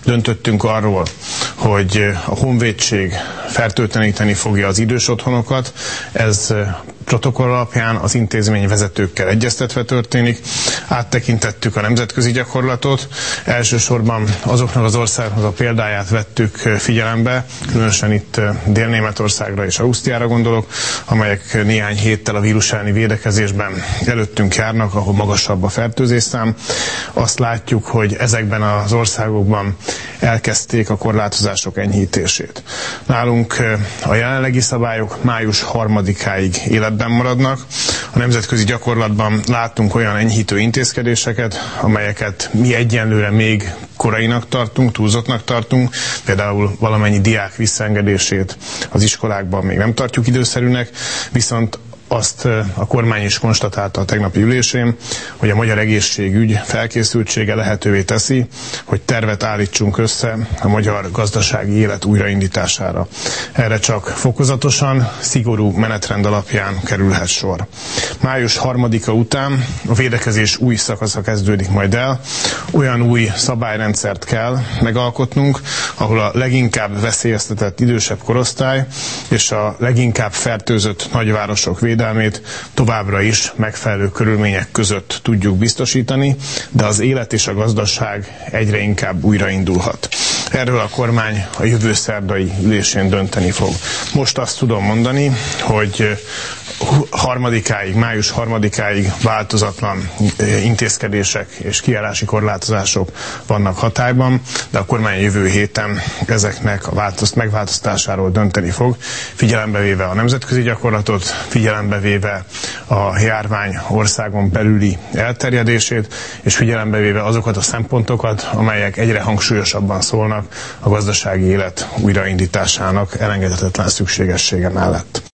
Döntöttünk arról, hogy a honvédség fertőtleníteni fogja az idős otthonokat. Ez protokoll alapján az intézmény vezetőkkel egyeztetve történik. Áttekintettük a nemzetközi gyakorlatot. Elsősorban azoknak az országoknak a példáját vettük figyelembe, különösen itt Dél-Németországra és Ausztriára gondolok, amelyek néhány héttel a vírus elleni védekezésben előttünk járnak, ahol magasabb a fertőzésszám. Azt látjuk, hogy ezekben az országokban elkezdték a korlátozások enyhítését. Nálunk a jelenlegi szabályok május 3-áig életben maradnak. A nemzetközi gyakorlatban láttunk olyan enyhítő intézkedéseket, amelyeket mi egyenlőre még korainak tartunk, túlzottnak tartunk. Például valamennyi diák visszaengedését az iskolákban még nem tartjuk időszerűnek, viszont azt a kormány is konstatálta a tegnapi ülésén, hogy a magyar egészségügy felkészültsége lehetővé teszi, hogy tervet állítsunk össze a magyar gazdasági élet újraindítására. Erre csak fokozatosan, szigorú menetrend alapján kerülhet sor. Május 3-a után a védekezés új szakasza kezdődik majd el. Olyan új szabályrendszert kell megalkotnunk, ahol a leginkább veszélyeztetett idősebb korosztály és a leginkább fertőzött nagyvárosok védelmét továbbra is megfelelő körülmények között tudjuk biztosítani, de az élet és a gazdaság egyre inkább újraindulhat. Erről a kormány a jövő szerdai ülésén dönteni fog. Most azt tudom mondani, hogy május 3-áig változatlan intézkedések és kijárási korlátozások vannak hatályban, de a kormány jövő héten ezeknek a megváltoztatásáról dönteni fog, figyelembe véve a nemzetközi gyakorlatot, figyelembe véve a járvány országon belüli elterjedését, és figyelembe véve azokat a szempontokat, amelyek egyre hangsúlyosabban szólnak a gazdasági élet újraindításának elengedhetetlen szükségessége mellett.